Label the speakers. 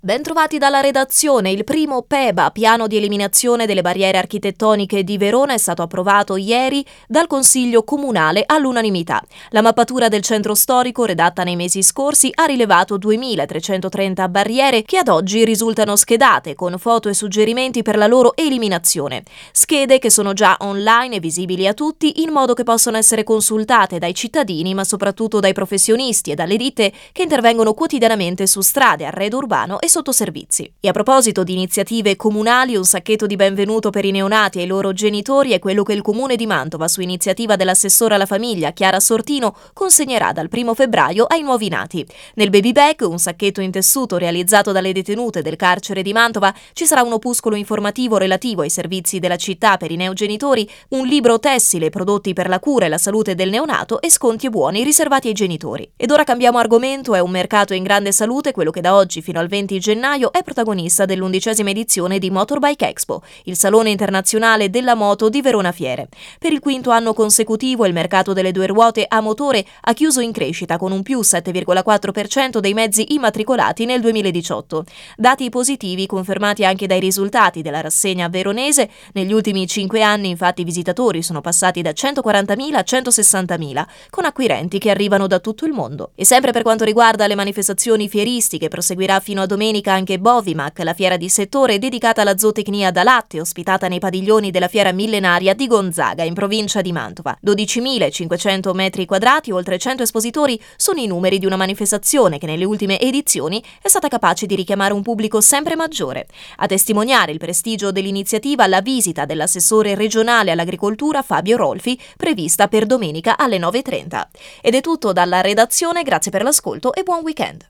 Speaker 1: Bentrovati dalla redazione. Il primo PEBA, piano di eliminazione delle barriere architettoniche di Verona, è stato approvato ieri dal Consiglio Comunale all'unanimità. La mappatura del centro storico, redatta nei mesi scorsi, ha rilevato 2.330 barriere che ad oggi risultano schedate, con foto e suggerimenti per la loro eliminazione. Schede che sono già online e visibili a tutti, in modo che possano essere consultate dai cittadini, ma soprattutto dai professionisti e dalle ditte che intervengono quotidianamente su strade, arredo urbano e sottoservizi. E a proposito di iniziative comunali, un sacchetto di benvenuto per i neonati e i loro genitori è quello che il Comune di Mantova, su iniziativa dell'assessora alla famiglia Chiara Sortino, consegnerà dal 1 febbraio ai nuovi nati. Nel baby bag, un sacchetto in tessuto realizzato dalle detenute del carcere di Mantova, ci sarà un opuscolo informativo relativo ai servizi della città per i neogenitori, un libro tessile, prodotti per la cura e la salute del neonato e sconti e buoni riservati ai genitori. Ed ora cambiamo argomento. È un mercato in grande salute quello che da oggi fino al 20 gennaio è protagonista dell'11ª edizione di Motorbike Expo, il salone internazionale della moto di Verona Fiere. Per il quinto anno consecutivo il mercato delle due ruote a motore ha chiuso in crescita con un più 7,4% dei mezzi immatricolati nel 2018. Dati positivi confermati anche dai risultati della rassegna veronese. Negli ultimi 5 anni infatti i visitatori sono passati da 140.000 a 160.000, con acquirenti che arrivano da tutto il mondo. E sempre per quanto riguarda le manifestazioni fieristiche, proseguirà fino a domenica anche Bovimac, la fiera di settore dedicata alla zootecnia da latte, ospitata nei padiglioni della fiera millenaria di Gonzaga, in provincia di Mantova. 12.500 metri quadrati, oltre 100 espositori, sono i numeri di una manifestazione che nelle ultime edizioni è stata capace di richiamare un pubblico sempre maggiore. A testimoniare il prestigio dell'iniziativa, la visita dell'assessore regionale all'agricoltura Fabio Rolfi, prevista per domenica alle 9:30. Ed è tutto dalla redazione, grazie per l'ascolto e buon weekend.